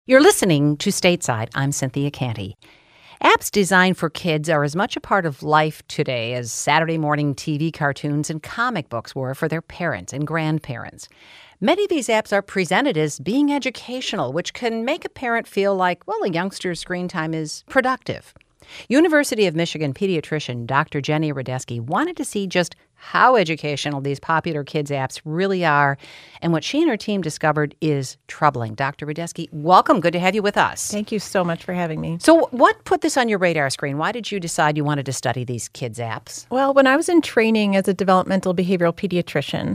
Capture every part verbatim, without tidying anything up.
You're listening to Stateside. I'm Cynthia Canty. Apps designed for kids are as much a part of life today as Saturday morning T V cartoons and comic books were for their parents and grandparents. Many of these apps are presented as being educational, which can make a parent feel like, well, a youngster's screen time is productive. University of Michigan pediatrician Doctor Jenny Radesky wanted to see just how educational these popular kids apps really are, and what she and her team discovered is troubling. Doctor Radesky, welcome. Good to have you with us. Thank you so much for having me. So what put this on your radar screen? Why did you decide you wanted to study these kids apps? Well, when I was in training as a developmental behavioral pediatrician,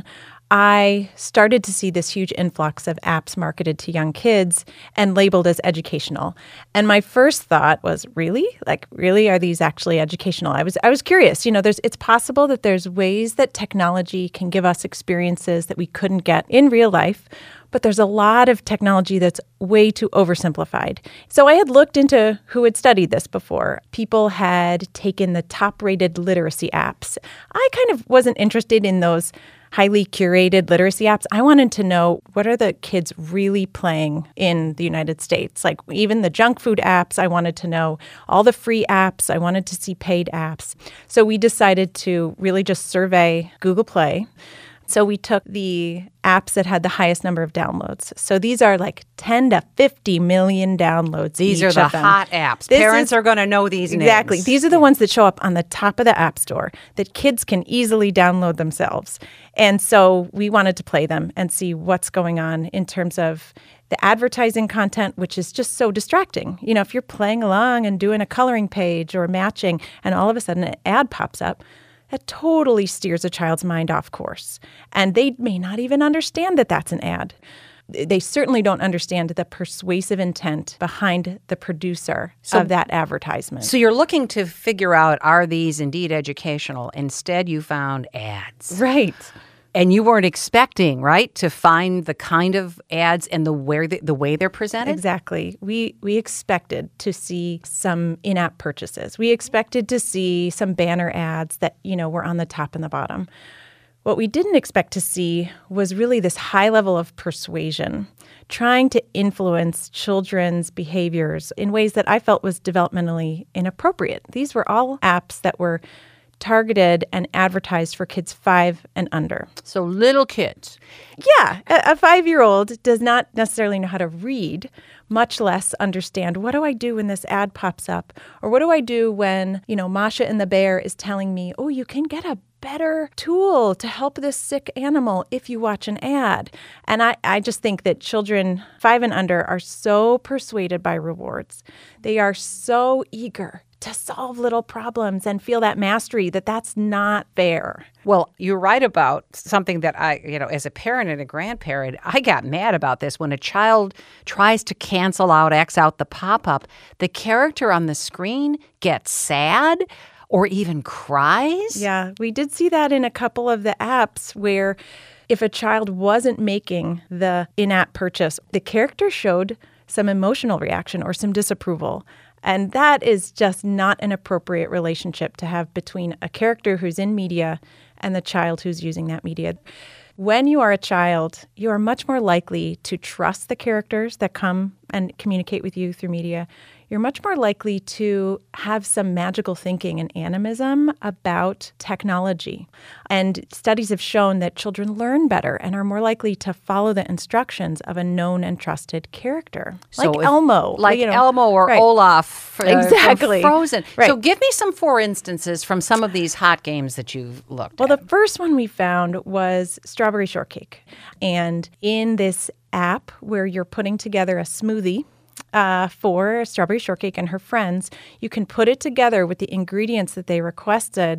I started to see this huge influx of apps marketed to young kids and labeled as educational. And my first thought was, really? Like, really? Are these actually educational? I was I was curious. You know, there's it's possible that there's ways that technology can give us experiences that we couldn't get in real life, but there's a lot of technology that's way too oversimplified. So I had looked into who had studied this before. People had taken the top-rated literacy apps. I kind of wasn't interested in those highly curated literacy apps. I wanted to know, what are the kids really playing in the United States? Like, even the junk food apps, I wanted to know all the free apps. I wanted to see paid apps. So we decided to really just survey Google Play. So we took the apps that had the highest number of downloads. So these are like ten to fifty million downloads. These each are the of them. hot apps. This Parents is, are going to know these exactly. names. These are the ones that show up on the top of the App Store that kids can easily download themselves. And so we wanted to play them and see what's going on in terms of the advertising content, which is just so distracting. You know, if you're playing along and doing a coloring page or matching, and all of a sudden an ad pops up, that totally steers a child's mind off course. And they may not even understand that that's an ad. They certainly don't understand the persuasive intent behind the producer so, of that advertisement. So you're looking to figure out, are these indeed educational? Instead, you found ads. Right. And you weren't expecting, right, to find the kind of ads and the where the, the way they're presented? Exactly. We we expected to see some in-app purchases. We expected to see some banner ads that, you know, were on the top and the bottom. What we didn't expect to see was really this high level of persuasion, trying to influence children's behaviors in ways that I felt was developmentally inappropriate. These were all apps that were targeted and advertised for kids five and under. So little kids. Yeah. A, a five-year-old does not necessarily know how to read, much less understand, what do I do when this ad pops up? Or what do I do when, you know, Masha and the bear is telling me, oh, you can get a better tool to help this sick animal if you watch an ad. And I, I just think that children five and under are so persuaded by rewards. They are so eager to solve little problems and feel that mastery, that that's not fair. Well, you're right about something that I, you know, as a parent and a grandparent, I got mad about this. When a child tries to cancel out, X out the pop-up, the character on the screen gets sad or even cries. Yeah, we did see that in a couple of the apps where if a child wasn't making the in-app purchase, the character showed some emotional reaction or some disapproval. And that is just not an appropriate relationship to have between a character who's in media and the child who's using that media. When you are a child, you are much more likely to trust the characters that come and communicate with you through media. You're much more likely to have some magical thinking and animism about technology. And studies have shown that children learn better and are more likely to follow the instructions of a known and trusted character. So like if, Elmo. Like you know, Elmo or right. Olaf. Uh, exactly. From Frozen. Right. So give me some four instances from some of these hot games that you've looked well, at. the first one we found was Strawberry Shortcake. And in this app where you're putting together a smoothie, Uh, for Strawberry Shortcake and her friends, you can put it together with the ingredients that they requested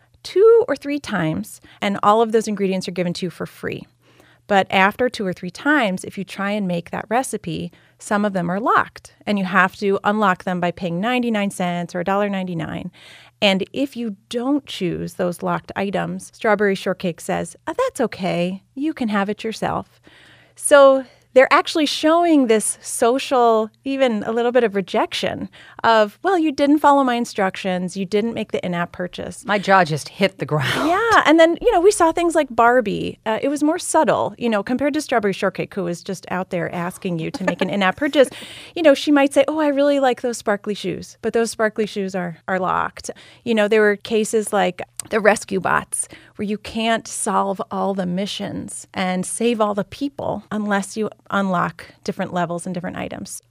two or three times, and all of those ingredients are given to you for free. But after two or three times, if you try and make that recipe, some of them are locked, and you have to unlock them by paying ninety-nine cents or one dollar ninety-nine. And if you don't choose those locked items, Strawberry Shortcake says, oh, that's okay. You can have it yourself. So they're actually showing this social, even a little bit of rejection of, well, you didn't follow my instructions. You didn't make the in-app purchase. My jaw just hit the ground. Yeah. And then, you know, we saw things like Barbie. Uh, it was more subtle, you know, compared to Strawberry Shortcake, who was just out there asking you to make an in-app purchase. You know, she might say, oh, I really like those sparkly shoes, but those sparkly shoes are, are locked. You know, there were cases like the rescue bots where you can't solve all the missions and save all the people unless you unlock different levels and different items.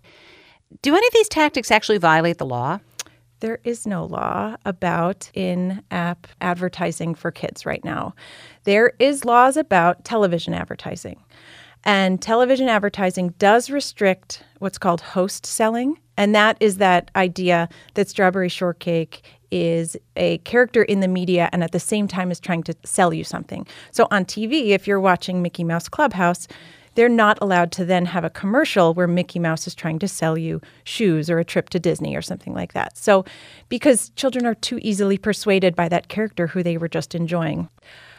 Do any of these tactics actually violate the law? There is no law about in-app advertising for kids right now. There is laws about television advertising. And television advertising does restrict what's called host selling. And that is that idea that Strawberry Shortcake is a character in the media and at the same time is trying to sell you something. So on T V, if you're watching Mickey Mouse Clubhouse, they're not allowed to then have a commercial where Mickey Mouse is trying to sell you shoes or a trip to Disney or something like that. So because children are too easily persuaded by that character who they were just enjoying.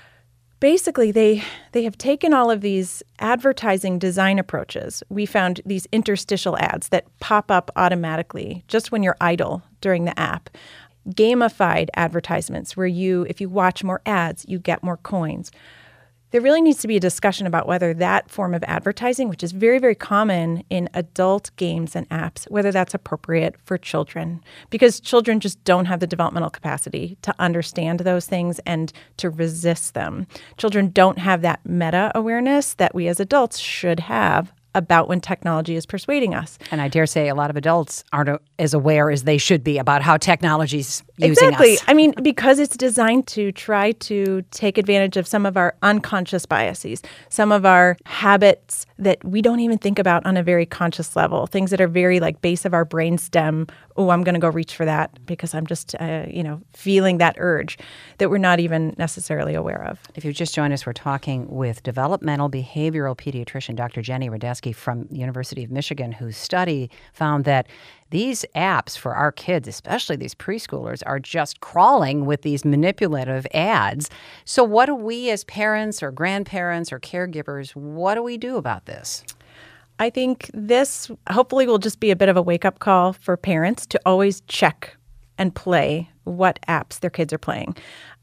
Basically, they they have taken all of these advertising design approaches. We found these interstitial ads that pop up automatically just when you're idle during the app. Gamified advertisements where you, if you watch more ads, you get more coins. There really needs to be a discussion about whether that form of advertising, which is very, very common in adult games and apps, whether that's appropriate for children. Because children just don't have the developmental capacity to understand those things and to resist them. Children don't have that meta-awareness that we as adults should have about when technology is persuading us. And I dare say a lot of adults aren't as aware as they should be about how technology's using exactly. us. I mean, because it's designed to try to take advantage of some of our unconscious biases, some of our habits that we don't even think about on a very conscious level, things that are very like base of our brainstem. Oh, I'm going to go reach for that because I'm just, uh, you know, feeling that urge that we're not even necessarily aware of. If you just joined us, we're talking with developmental behavioral pediatrician Doctor Jenny Radesky from the University of Michigan, whose study found that these apps for our kids, especially these preschoolers, are just crawling with these manipulative ads. So what do we as parents or grandparents or caregivers, what do we do about this? I think this hopefully will just be a bit of a wake-up call for parents to always check and play what apps their kids are playing.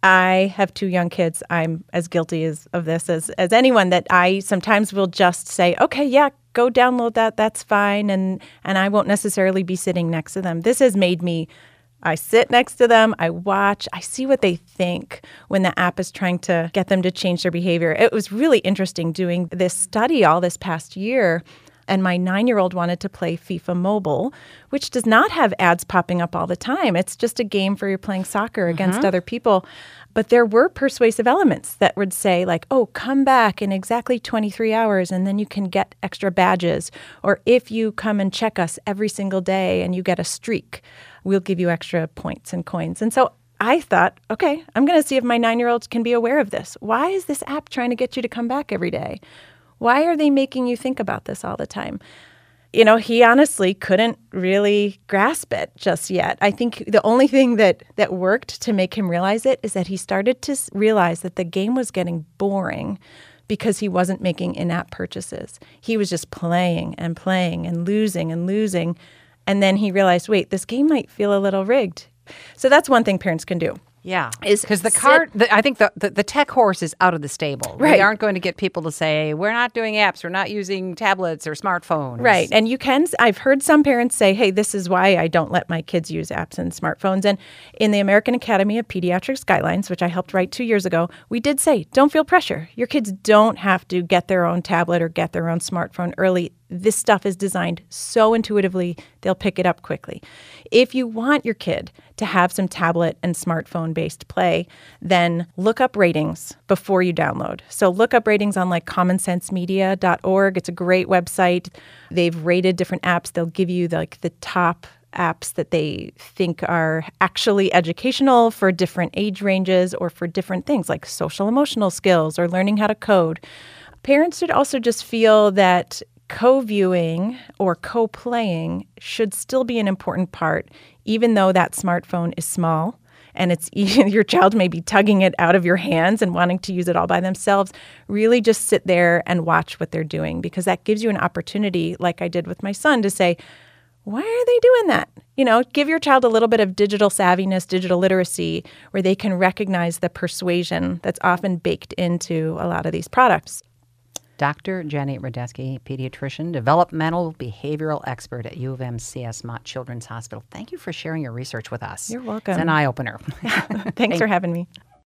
I have two young kids. I'm as guilty as, of this as, as anyone, that I sometimes will just say, okay, yeah, go download that. That's fine. And, and I won't necessarily be sitting next to them. This has made me, I sit next to them, I watch, I see what they think when the app is trying to get them to change their behavior. It was really interesting doing this study all this past year. And my nine-year-old wanted to play FIFA Mobile, which does not have ads popping up all the time. It's just a game for you're playing soccer against uh-huh. other people. But there were persuasive elements that would say, like, oh, come back in exactly twenty-three hours, and then you can get extra badges. Or if you come and check us every single day and you get a streak, we'll give you extra points and coins. And so I thought, okay, I'm going to see if my nine-year-olds can be aware of this. Why is this app trying to get you to come back every day? Why are they making you think about this all the time? You know, he honestly couldn't really grasp it just yet. I think the only thing that, that worked to make him realize it is that he started to realize that the game was getting boring because he wasn't making in-app purchases. He was just playing and playing and losing and losing. And then he realized, wait, this game might feel a little rigged. So that's one thing parents can do. Yeah, because the cart, the, I think the, the, the tech horse is out of the stable. Right. We aren't going to get people to say, we're not doing apps, we're not using tablets or smartphones. Right. And you can, I've heard some parents say, hey, this is why I don't let my kids use apps and smartphones. And in the American Academy of Pediatrics guidelines, which I helped write two years ago, we did say, don't feel pressure. Your kids don't have to get their own tablet or get their own smartphone early. This stuff is designed so intuitively, they'll pick it up quickly. If you want your kid to have some tablet and smartphone-based play, then look up ratings before you download. So look up ratings on like common sense media dot org. It's a great website. They've rated different apps. They'll give you like the top apps that they think are actually educational for different age ranges or for different things like social emotional skills or learning how to code. Parents should also just feel that co-viewing or co-playing should still be an important part, even though that smartphone is small and it's your child may be tugging it out of your hands and wanting to use it all by themselves, really just sit there and watch what they're doing, because that gives you an opportunity, like I did with my son, to say, why are they doing that? You know, give your child a little bit of digital savviness, digital literacy, where they can recognize the persuasion that's often baked into a lot of these products. Doctor Jenny Radesky, pediatrician, developmental behavioral expert at U of M C S Mott Children's Hospital. Thank you for sharing your research with us. You're welcome. It's an eye-opener. Thanks for having me.